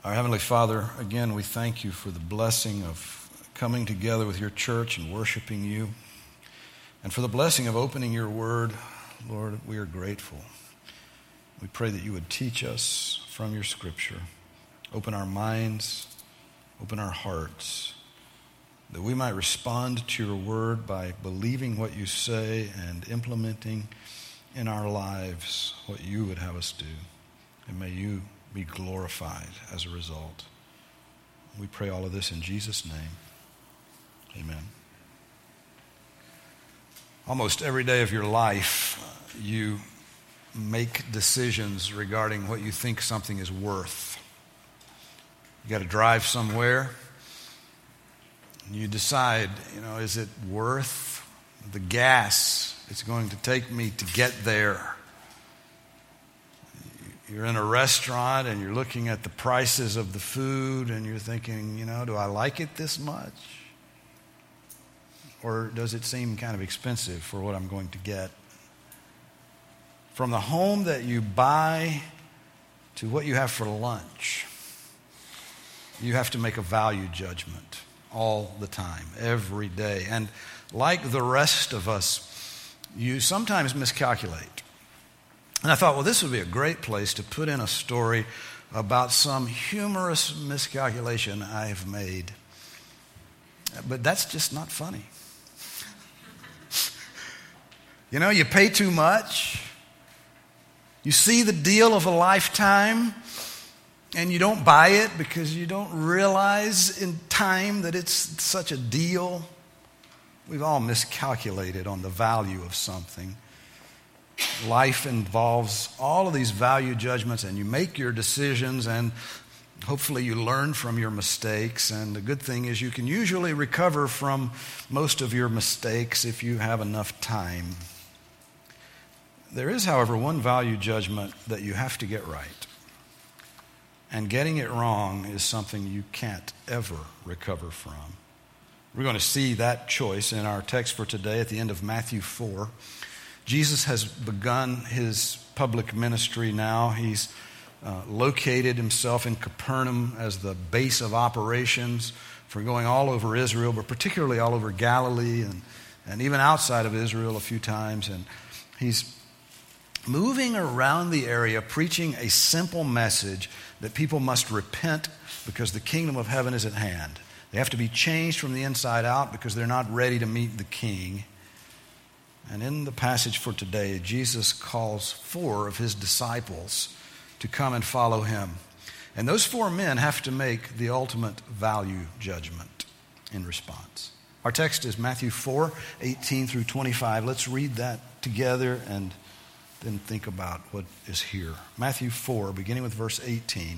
Our Heavenly Father, again, we thank you for the blessing of coming together with your church and worshiping you, and for the blessing of opening your word. Lord, we are grateful. We pray that you would teach us from your scripture, open our minds, open our hearts, that we might respond to your word by believing what you say and implementing in our lives what you would have us do. And may you be glorified as a result. We pray all of this in Jesus' name. Amen. Almost every day of your life, you make decisions regarding what you think something is worth. You got to drive somewhere, and you decide, is it worth the gas it's going to take me to get there? You're in a restaurant and you're looking at the prices of the food and you're thinking, do I like it this much? Or does it seem kind of expensive for what I'm going to get? From the home that you buy to what you have for lunch, you have to make a value judgment all the time, every day. And like the rest of us, you sometimes miscalculate. And I thought, well, this would be a great place to put in a story about some humorous miscalculation I have made. But that's just not funny. You pay too much. You see the deal of a lifetime, and you don't buy it because you don't realize in time that it's such a deal. We've all miscalculated on the value of something. Life involves all of these value judgments, and you make your decisions, and hopefully you learn from your mistakes. And the good thing is you can usually recover from most of your mistakes if you have enough time. There is, however, one value judgment that you have to get right. And getting it wrong is something you can't ever recover from. We're going to see that choice in our text for today at the end of Matthew 4. Jesus has begun his public ministry now. He's located himself in Capernaum as the base of operations for going all over Israel, but particularly all over Galilee and even outside of Israel a few times. And he's moving around the area preaching a simple message that people must repent because the kingdom of heaven is at hand. They have to be changed from the inside out because they're not ready to meet the king. And in the passage for today, Jesus calls 4 of his disciples to come and follow him. And those 4 men have to make the ultimate value judgment in response. Our text is Matthew 4, 18 through 25. Let's read that together and then think about what is here. Matthew 4, beginning with verse 18.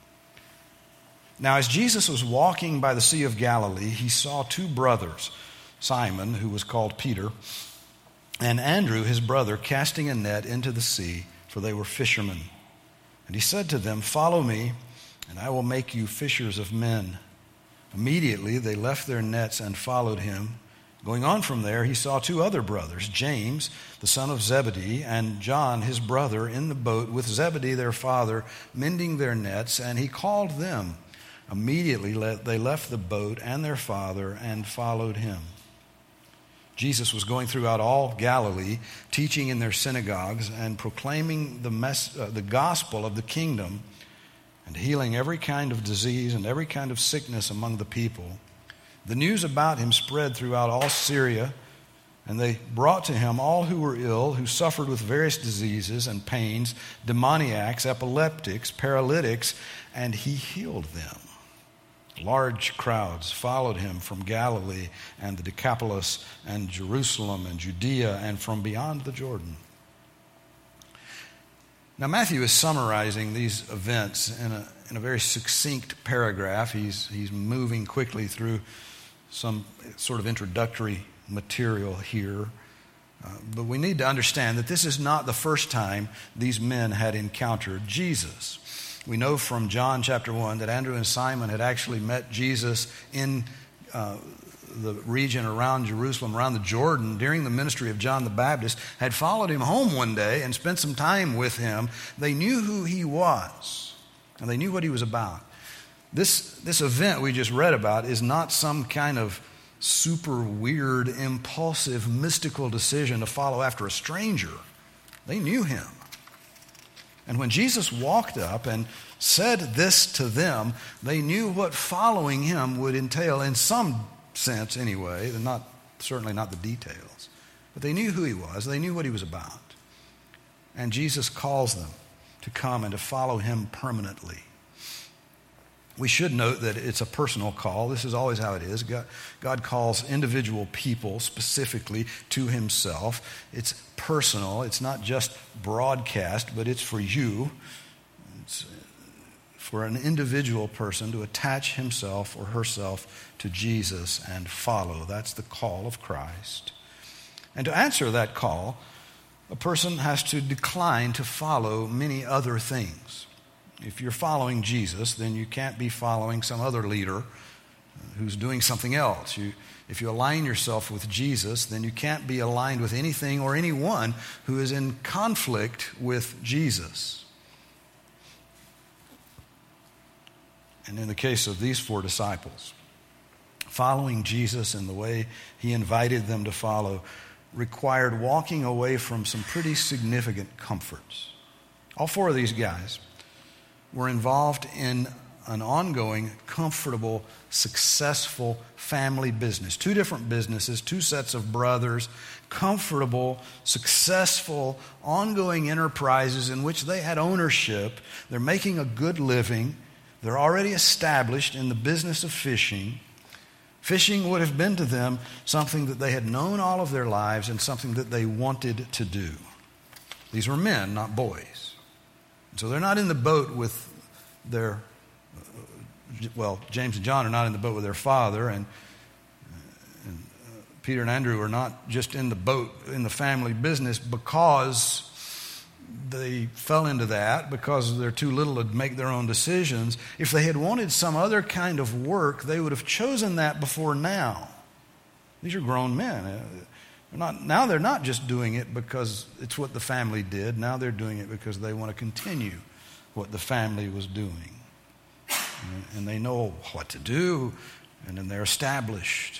Now, as Jesus was walking by the Sea of Galilee, he saw 2 brothers, Simon, who was called Peter, and Andrew, his brother, casting a net into the sea, for they were fishermen. And he said to them, "Follow me, and I will make you fishers of men." Immediately they left their nets and followed him. Going on from there, he saw 2 other brothers, James, the son of Zebedee, and John, his brother, in the boat with Zebedee, their father, mending their nets, and he called them. Immediately they left the boat and their father and followed him. Jesus was going throughout all Galilee, teaching in their synagogues and proclaiming the gospel of the kingdom and healing every kind of disease and every kind of sickness among the people. The news about him spread throughout all Syria, and they brought to him all who were ill, who suffered with various diseases and pains, demoniacs, epileptics, paralytics, and he healed them. Large crowds followed him from Galilee and the Decapolis and Jerusalem and Judea and from beyond the Jordan. Now Matthew is summarizing these events in a very succinct paragraph. He's moving quickly through some sort of introductory material here. But we need to understand that this is not the first time these men had encountered Jesus. We know from John chapter 1 that Andrew and Simon had actually met Jesus in the region around Jerusalem, around the Jordan, during the ministry of John the Baptist, had followed him home one day and spent some time with him. They knew who he was, and they knew what he was about. This event we just read about is not some kind of super weird, impulsive, mystical decision to follow after a stranger. They knew him. And when Jesus walked up and said this to them, they knew what following him would entail in some sense anyway, certainly not the details. But they knew who he was. They knew what he was about. And Jesus calls them to come and to follow him permanently. We should note that it's a personal call. This is always how it is. God calls individual people specifically to himself. It's personal. It's not just broadcast, but it's for you. It's for an individual person to attach himself or herself to Jesus and follow. That's the call of Christ. And to answer that call, a person has to decline to follow many other things. If you're following Jesus, then you can't be following some other leader who's doing something else. If you align yourself with Jesus, then you can't be aligned with anything or anyone who is in conflict with Jesus. And in the case of these 4 disciples, following Jesus in the way he invited them to follow required walking away from some pretty significant comforts. All 4 of these guys were involved in an ongoing, comfortable, successful family business. 2 different businesses, 2 sets of brothers, comfortable, successful, ongoing enterprises in which they had ownership. They're making a good living. They're already established in the business of fishing. Fishing would have been to them something that they had known all of their lives and something that they wanted to do. These were men, not boys. So they're not in the boat with James and John are not in the boat with their father, and Peter and Andrew are not just in the boat in the family business because they fell into that, because they're too little to make their own decisions. If they had wanted some other kind of work, they would have chosen that before now. These are grown men. They're not just doing it because it's what the family did. Now they're doing it because they want to continue what the family was doing. And they know what to do, and then they're established.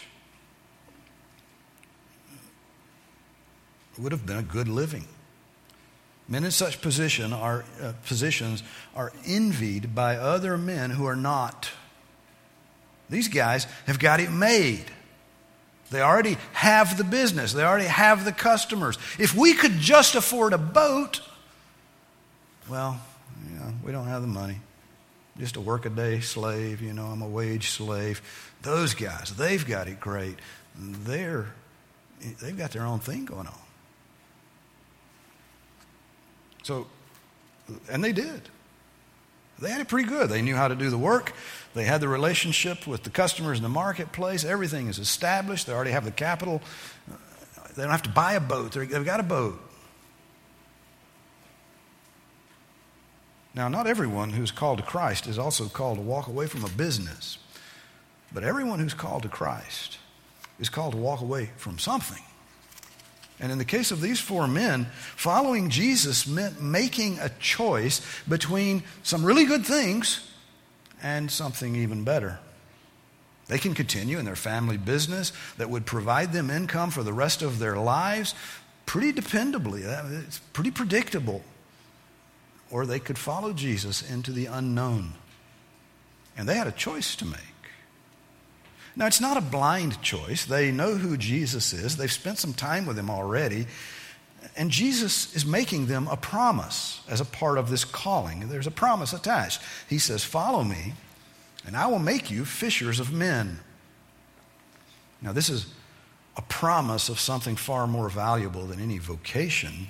It would have been a good living. Men in such positions are envied by other men who are not. These guys have got it made. They already have the business. They already have the customers. If we could just afford a boat, well, we don't have the money. Just a work-a-day slave, I'm a wage slave. Those guys, they've got it great. They've got their own thing going on. So, and they did. They had it pretty good. They knew how to do the work. They had the relationship with the customers in the marketplace. Everything is established. They already have the capital. They don't have to buy a boat. They've got a boat. Now, not everyone who's called to Christ is also called to walk away from a business. But everyone who's called to Christ is called to walk away from something. And in the case of these 4 men, following Jesus meant making a choice between some really good things and something even better. They can continue in their family business that would provide them income for the rest of their lives pretty dependably. It's pretty predictable. Or they could follow Jesus into the unknown. And they had a choice to make. Now, it's not a blind choice. They know who Jesus is. They've spent some time with him already. And Jesus is making them a promise as a part of this calling. There's a promise attached. He says, "Follow me, and I will make you fishers of men." Now, this is a promise of something far more valuable than any vocation.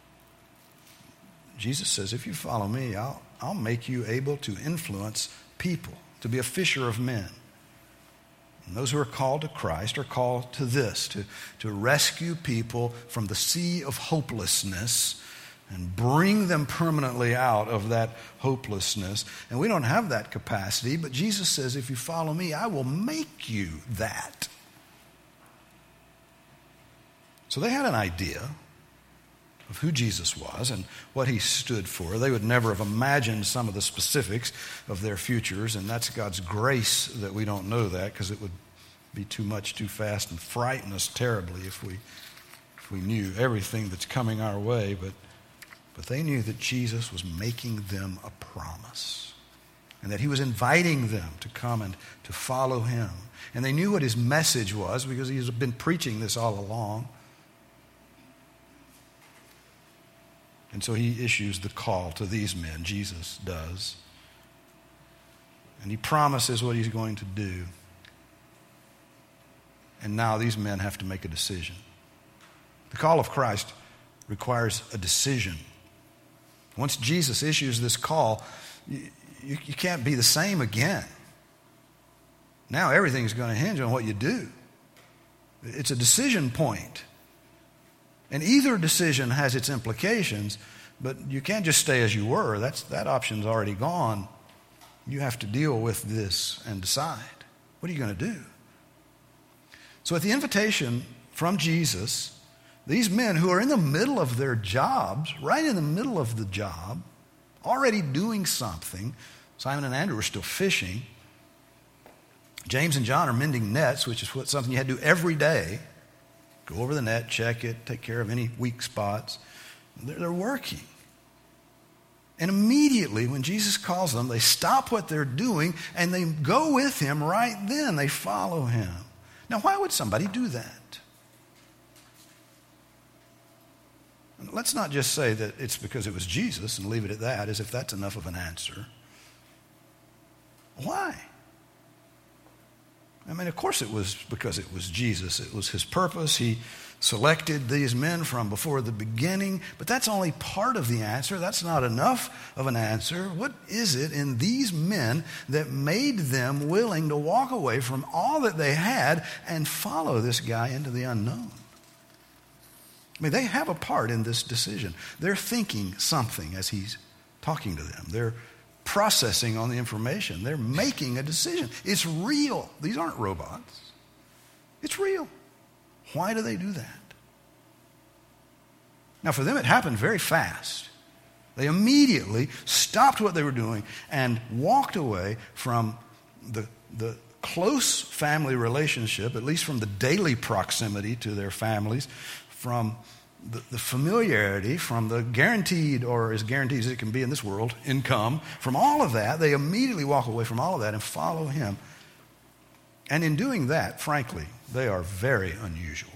Jesus says, if you follow me, I'll make you able to influence people, to be a fisher of men. And those who are called to Christ are called to this, to rescue people from the sea of hopelessness and bring them permanently out of that hopelessness. And we don't have that capacity, but Jesus says, if you follow me, I will make you that. So they had an idea of who Jesus was and what he stood for. They would never have imagined some of the specifics of their futures, and that's God's grace that we don't know that, because it would be too much too fast and frighten us terribly if we knew everything that's coming our way. But they knew that Jesus was making them a promise and that he was inviting them to come and to follow him. And they knew what his message was because he's been preaching this all along. And so he issues the call to these men, Jesus does. And he promises what he's going to do. And now these men have to make a decision. The call of Christ requires a decision. Once Jesus issues this call, you can't be the same again. Now everything's going to hinge on what you do. It's a decision point. And either decision has its implications, but you can't just stay as you were. That option's already gone. You have to deal with this and decide. What are you going to do? So at the invitation from Jesus, these men who are in the middle of their jobs, right in the middle of the job, already doing something. Simon and Andrew are still fishing. James and John are mending nets, which is something you had to do every day. Go over the net, check it, take care of any weak spots. They're working. And immediately when Jesus calls them, they stop what they're doing and they go with him right then. They follow him. Now, why would somebody do that? Let's not just say that it's because it was Jesus and leave it at that, as if that's enough of an answer. Why? I mean, of course it was because it was Jesus. It was his purpose. He selected these men from before the beginning. But that's only part of the answer. That's not enough of an answer. What is it in these men that made them willing to walk away from all that they had and follow this guy into the unknown? I mean, they have a part in this decision. They're thinking something as he's talking to them. They're processing on the information. They're making a decision. It's real. These aren't robots. It's real. Why do they do that? Now, for them, it happened very fast. They immediately stopped what they were doing and walked away from the close family relationship, at least from the daily proximity to their families, from the familiarity, from the guaranteed, or as guaranteed as it can be in this world, income, from all of that. They immediately walk away from all of that and follow him. And in doing that, frankly, they are very unusual.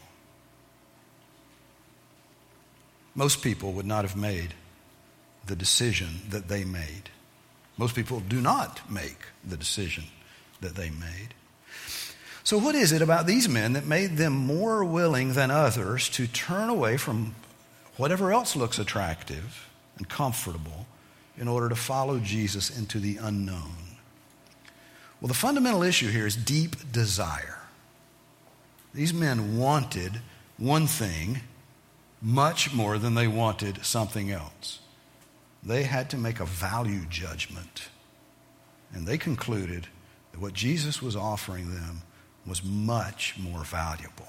Most people would not have made the decision that they made. Most people do not make the decision that they made. So what is it about these men that made them more willing than others to turn away from whatever else looks attractive and comfortable in order to follow Jesus into the unknown? Well, the fundamental issue here is deep desire. These men wanted one thing much more than they wanted something else. They had to make a value judgment. And they concluded that what Jesus was offering them was much more valuable.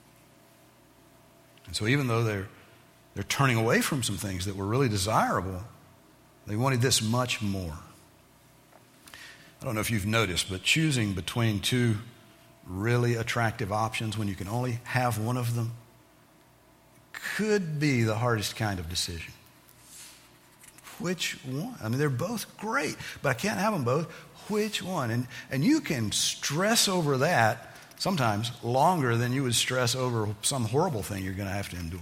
And so even though they're turning away from some things that were really desirable, they wanted this much more. I don't know if you've noticed, but choosing between two really attractive options when you can only have one of them could be the hardest kind of decision. Which one? I mean, they're both great, but I can't have them both. Which one? And you can stress over that sometimes longer than you would stress over some horrible thing you're going to have to endure.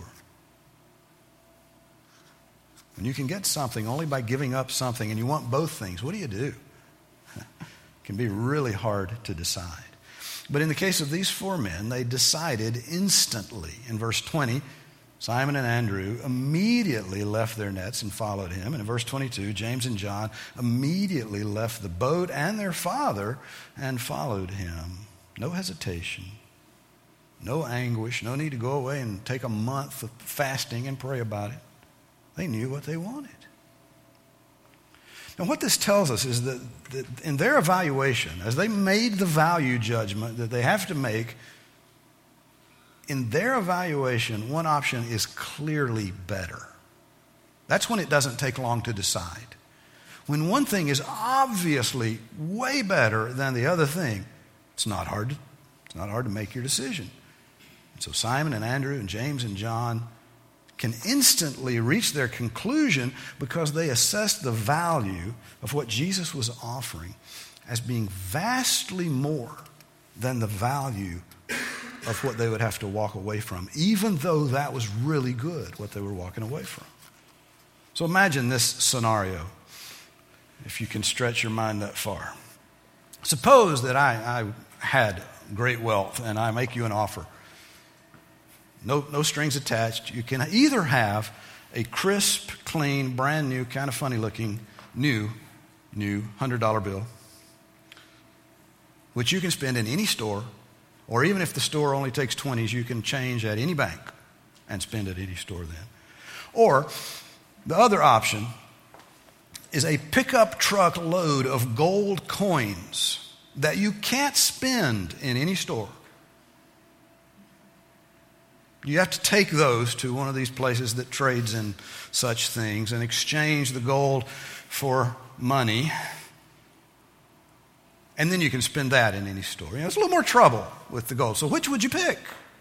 And you can get something only by giving up something, and you want both things. What do you do? It can be really hard to decide. But in the case of these four men, they decided instantly. In verse 20, Simon and Andrew immediately left their nets and followed him. And in verse 22, James and John immediately left the boat and their father and followed him. No hesitation, no anguish, no need to go away and take a month of fasting and pray about it. They knew what they wanted. Now, what this tells us is that in their evaluation, as they made the value judgment that they have to make, in their evaluation, one option is clearly better. That's when it doesn't take long to decide. When one thing is obviously way better than the other thing, it's not hard to make your decision. And so Simon and Andrew and James and John can instantly reach their conclusion because they assessed the value of what Jesus was offering as being vastly more than the value of what they would have to walk away from, even though that was really good, what they were walking away from. So imagine this scenario, if you can stretch your mind that far. Suppose that I had great wealth and I make you an offer. No strings attached. You can either have a crisp, clean, brand new, kind of funny looking, new $100 bill, which you can spend in any store, or even if the store only takes 20s, you can change at any bank and spend at any store then. Or the other option is a pickup truck load of gold coins that you can't spend in any store. You have to take those to one of these places that trades in such things and exchange the gold for money. And then you can spend that in any store. It's a little more trouble with the gold. So which would you pick?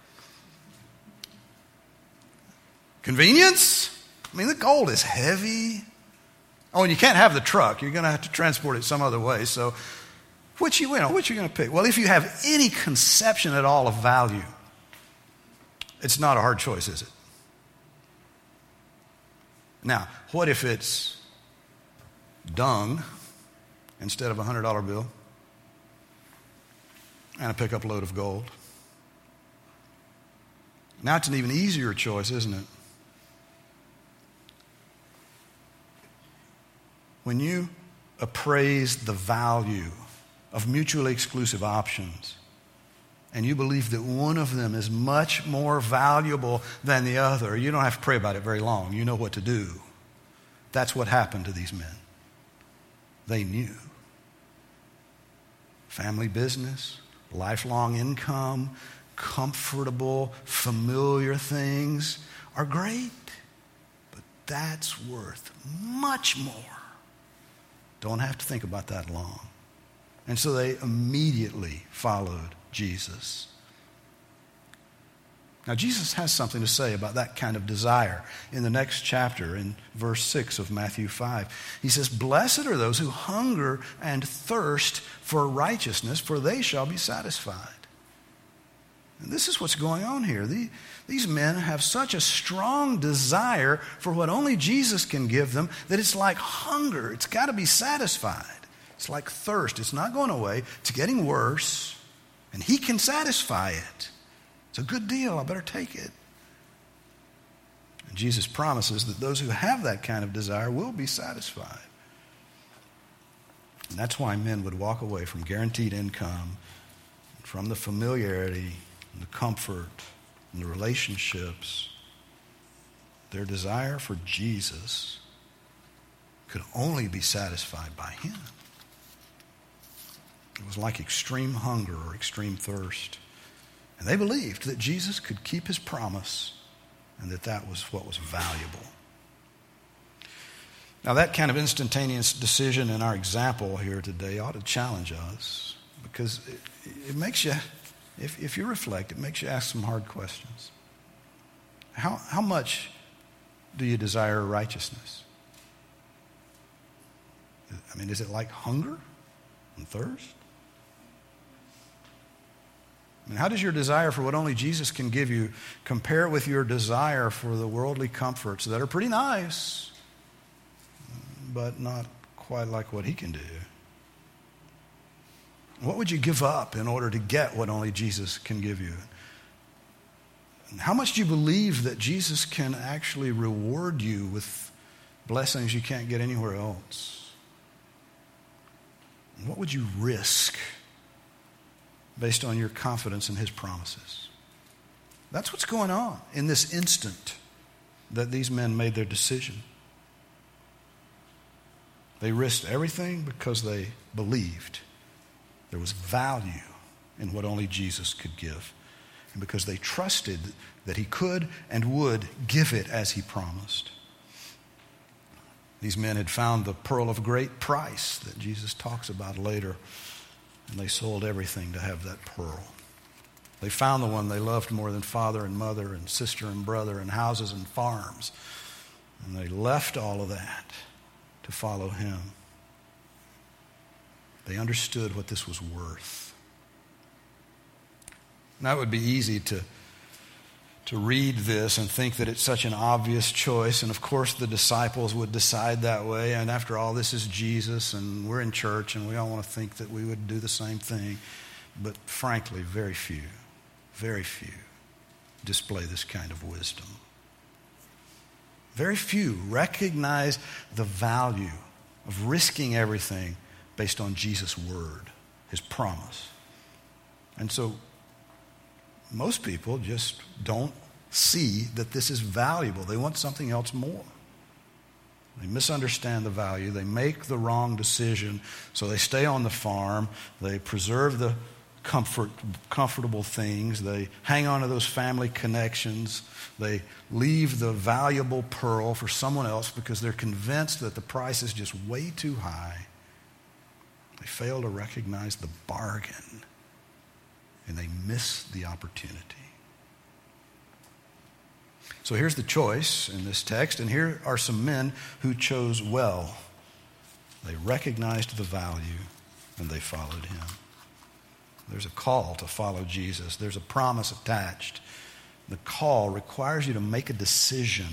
Convenience? I mean, the gold is heavy. Oh, and you can't have the truck. You're going to have to transport it some other way. So which are you going to pick? Well, if you have any conception at all of value, it's not a hard choice, is it? Now, what if it's dung instead of a $100 bill and a pickup load of gold? Now it's an even easier choice, isn't it? When you appraise the value of mutually exclusive options, and you believe that one of them is much more valuable than the other, you don't have to pray about it very long. You know what to do. That's what happened to these men. They knew. Family business, lifelong income, comfortable, familiar things are great, but that's worth much more. Don't have to think about that long. And so they immediately followed Jesus. Now, Jesus has something to say about that kind of desire in the next chapter, in verse 6 of Matthew 5. He says, "Blessed are those who hunger and thirst for righteousness, for they shall be satisfied." And this is what's going on here. These men have such a strong desire for what only Jesus can give them that it's like hunger. It's got to be satisfied. It's like thirst. It's not going away. It's getting worse. And he can satisfy it. It's a good deal. I better take it. And Jesus promises that those who have that kind of desire will be satisfied. And that's why men would walk away from guaranteed income, from the familiarity, and the comfort, and the relationships. Their desire for Jesus could only be satisfied by him. It was like extreme hunger or extreme thirst. And they believed that Jesus could keep his promise and that that was what was valuable. Now, that kind of instantaneous decision in our example here today ought to challenge us, because it makes you, if you reflect, it makes you ask some hard questions. How much do you desire righteousness? I mean, is it like hunger and thirst? I mean, how does your desire for what only Jesus can give you compare with your desire for the worldly comforts that are pretty nice, but not quite like what he can do? What would you give up in order to get what only Jesus can give you? And how much do you believe that Jesus can actually reward you with blessings you can't get anywhere else? And what would you risk based on your confidence in his promises? That's what's going on in this instant that these men made their decision. They risked everything because they believed there was value in what only Jesus could give, and because they trusted that he could and would give it as he promised. These men had found the pearl of great price that Jesus talks about later, and they sold everything to have that pearl. They found the one they loved more than father and mother and sister and brother and houses and farms, and they left all of that to follow him. They understood what this was worth. Now, it would be easy to read this and think that it's such an obvious choice, and of course the disciples would decide that way, and after all, this is Jesus, and we're in church, and we all want to think that we would do the same thing. But frankly, very few display this kind of wisdom. Very few recognize the value of risking everything based on Jesus' word, his promise. And so most people just don't see that this is valuable. They want something else more. They misunderstand the value. They make the wrong decision, so they stay on the farm. They preserve the comfortable things. They hang on to those family connections. They leave the valuable pearl for someone else because they're convinced that the price is just way too high. They fail to recognize the bargain, and they miss the opportunity. So here's the choice in this text, and here are some men who chose well. They recognized the value, and they followed him. There's a call to follow Jesus. There's a promise attached. The call requires you to make a decision.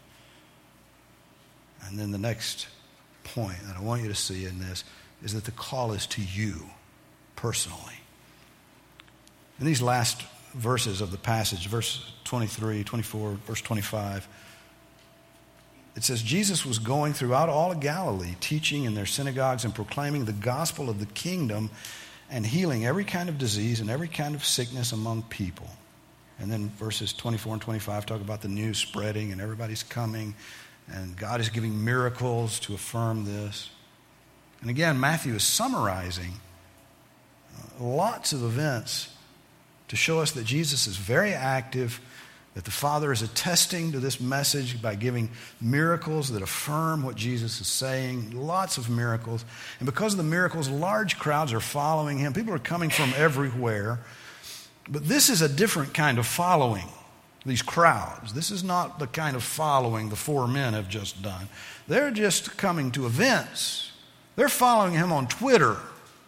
And then the next point that I want you to see in this is that the call is to you personally. In these last verses of the passage, verse 23, 24, verse 25, it says, Jesus was going throughout all of Galilee, teaching in their synagogues and proclaiming the gospel of the kingdom and healing every kind of disease and every kind of sickness among people. And then verses 24 and 25 talk about the news spreading and everybody's coming, and God is giving miracles to affirm this. And again, Matthew is summarizing lots of events to show us that Jesus is very active, that the Father is attesting to this message by giving miracles that affirm what Jesus is saying, lots of miracles. And because of the miracles, large crowds are following him. People are coming from everywhere. But this is a different kind of following, these crowds. This is not the kind of following the four men have just done. They're just coming to events. They're following him on Twitter.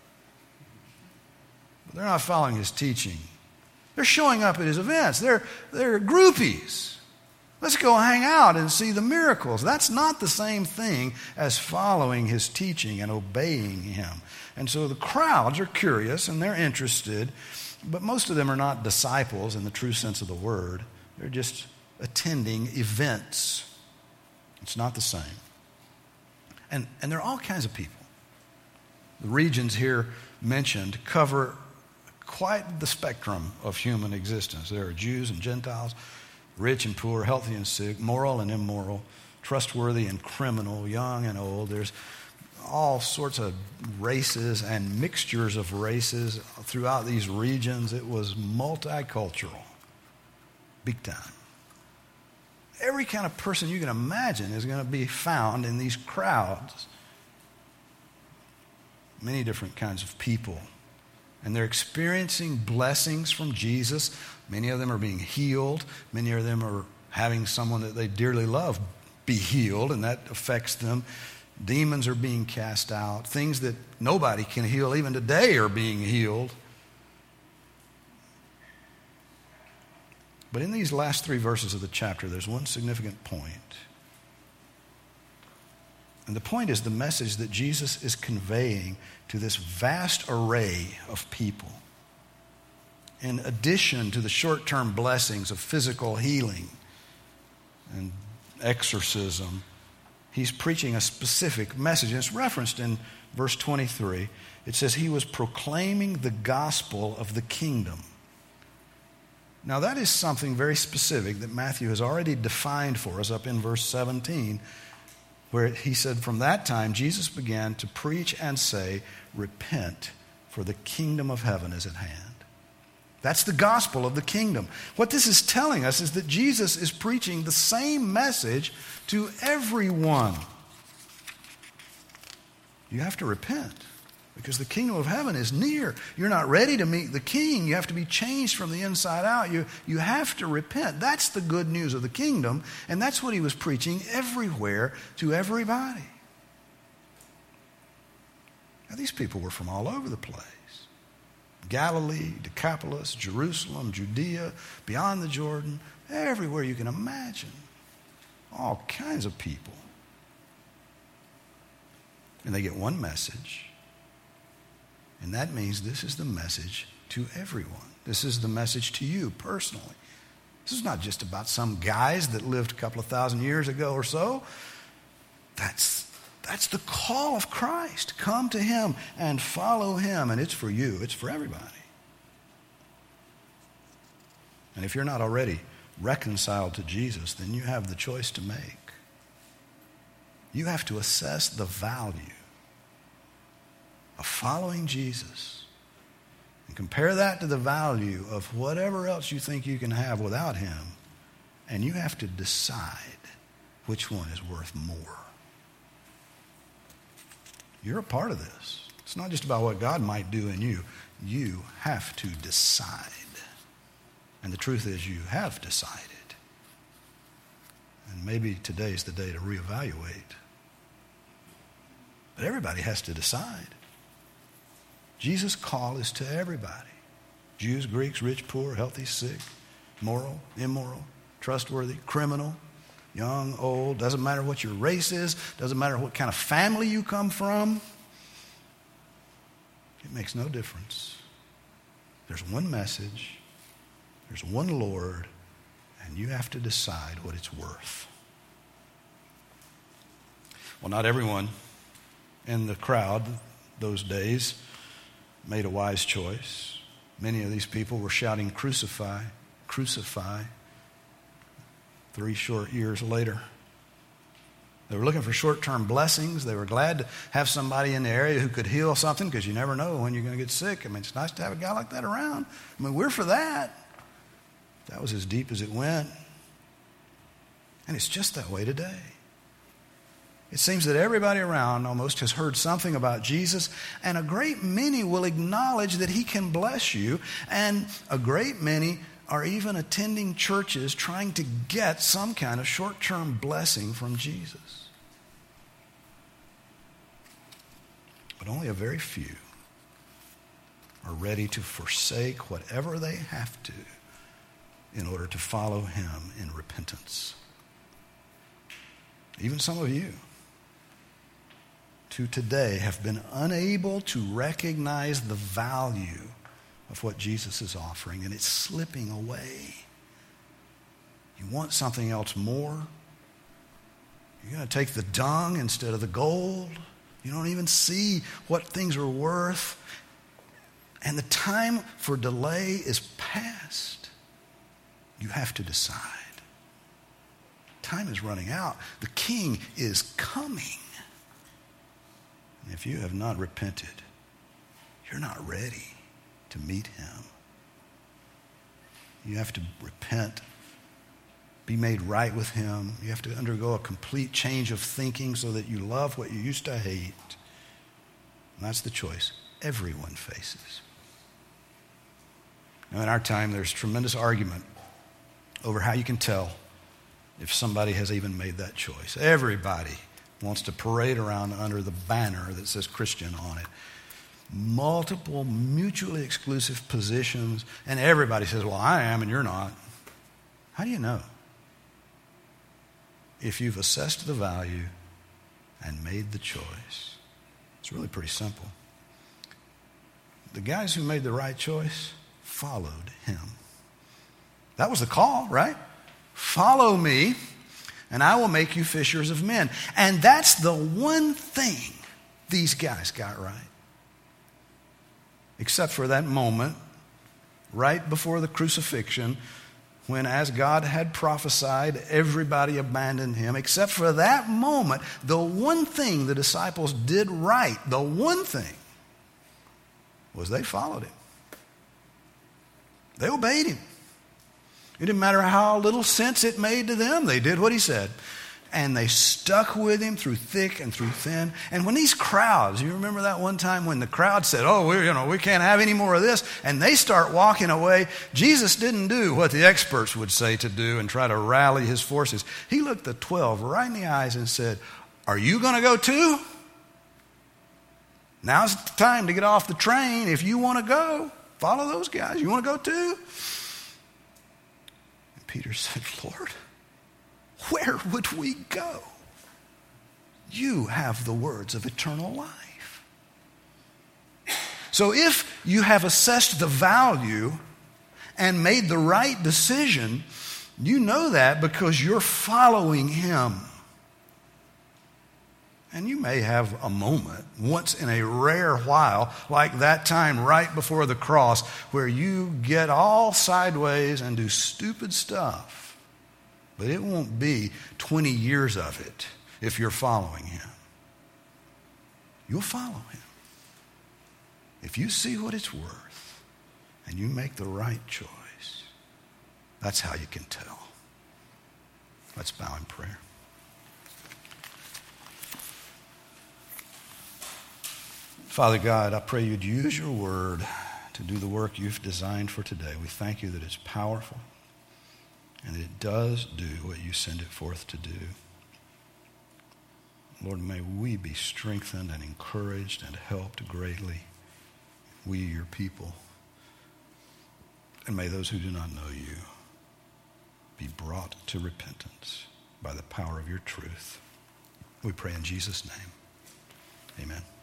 But they're not following his teaching. They're showing up at his events. They're groupies. Let's go hang out and see the miracles. That's not the same thing as following his teaching and obeying him. And so the crowds are curious and they're interested, but most of them are not disciples in the true sense of the word. They're just attending events. It's not the same. And there are all kinds of people. The regions here mentioned cover quite the spectrum of human existence. There are Jews and Gentiles, rich and poor, healthy and sick, moral and immoral, trustworthy and criminal, young and old. There's all sorts of races and mixtures of races throughout these regions. It was multicultural, big time. Every kind of person you can imagine is going to be found in these crowds. Many different kinds of people. And they're experiencing blessings from Jesus. Many of them are being healed. Many of them are having someone that they dearly love be healed, and that affects them. Demons are being cast out. Things that nobody can heal even today are being healed. But in these last three verses of the chapter, there's one significant point. And the point is the message that Jesus is conveying to this vast array of people. In addition to the short-term blessings of physical healing and exorcism, he's preaching a specific message. And it's referenced in verse 23. It says he was proclaiming the gospel of the kingdom. Now that is something very specific that Matthew has already defined for us up in verse 17, where he said, from that time Jesus began to preach and say, repent, for the kingdom of heaven is at hand. That's the gospel of the kingdom. What this is telling us is that Jesus is preaching the same message to everyone. You have to repent because the kingdom of heaven is near. You're not ready to meet the king. You have to be changed from the inside out. You have to repent. That's the good news of the kingdom, and that's what he was preaching everywhere to everybody. Now, these people were from all over the place. Galilee, Decapolis, Jerusalem, Judea, beyond the Jordan, everywhere you can imagine. All kinds of people. And they get one message. And that means this is the message to everyone. This is the message to you personally. This is not just about some guys that lived a couple of thousand years ago or so. That's the call of Christ. Come to him and follow him. And it's for you. It's for everybody. And if you're not already reconciled to Jesus, then you have the choice to make. You have to assess the value of following Jesus and compare that to the value of whatever else you think you can have without him. And you have to decide which one is worth more. You're a part of this. It's not just about what God might do in you. You have to decide. And the truth is you have decided. And maybe today's the day to reevaluate. But everybody has to decide. Jesus' call is to everybody. Jews, Greeks, rich, poor, healthy, sick, moral, immoral, trustworthy, criminal, young, old. Doesn't matter what your race is. Doesn't matter what kind of family you come from. It makes no difference. There's one message. There's one Lord. And you have to decide what it's worth. Well, not everyone in the crowd those days made a wise choice. Many of these people were shouting, "Crucify, crucify." 3 short years later. They were looking for short-term blessings. They were glad to have somebody in the area who could heal something, because you never know when you're going to get sick. I mean, it's nice to have a guy like that around. I mean, we're for that. That was as deep as it went. And it's just that way today. It seems that everybody around almost has heard something about Jesus, and a great many will acknowledge that he can bless you, and a great many are even attending churches trying to get some kind of short-term blessing from Jesus. But only a very few are ready to forsake whatever they have to in order to follow him in repentance. Even some of you to today have been unable to recognize the value of what Jesus is offering, and it's slipping away. You want something else more. You're going to take the dung instead of the gold. You don't even see what things are worth. And the time for delay is past. You have to decide. Time is running out. The king is coming. And if you have not repented, you're not ready to meet him. You have to repent, be made right with him. You have to undergo a complete change of thinking so that you love what you used to hate. And that's the choice everyone faces. Now, in our time, there's tremendous argument over how you can tell if somebody has even made that choice. Everybody wants to parade around under the banner that says Christian on it. Multiple mutually exclusive positions, and everybody says, well, I am and you're not. How do you know? If you've assessed the value and made the choice. It's really pretty simple. The guys who made the right choice followed him. That was the call, right? Follow me, and I will make you fishers of men. And that's the one thing these guys got right. Except for that moment, right before the crucifixion, when, as God had prophesied, everybody abandoned him. Except for that moment, the one thing the disciples did right, the one thing, was they followed him. They obeyed him. It didn't matter how little sense it made to them. They did what he said. And they stuck with him through thick and through thin. And when these crowds, you remember that one time when the crowd said, we can't have any more of this, and they start walking away, Jesus didn't do what the experts would say to do and try to rally his forces. He looked the 12 right in the eyes and said, are you going to go too? Now's the time to get off the train. If you want to go, follow those guys. You want to go too? And Peter said, Lord, where would we go? You have the words of eternal life. So if you have assessed the value and made the right decision, you know that because you're following him. And you may have a moment, once in a rare while, like that time right before the cross, where you get all sideways and do stupid stuff. But it won't be 20 years of it if you're following him. You'll follow him. If you see what it's worth and you make the right choice, that's how you can tell. Let's bow in prayer. Father God, I pray you'd use your word to do the work you've designed for today. We thank you that it's powerful and that it does do what you send it forth to do. Lord, may we be strengthened and encouraged and helped greatly, we, your people. And may those who do not know you be brought to repentance by the power of your truth. We pray in Jesus' name. Amen.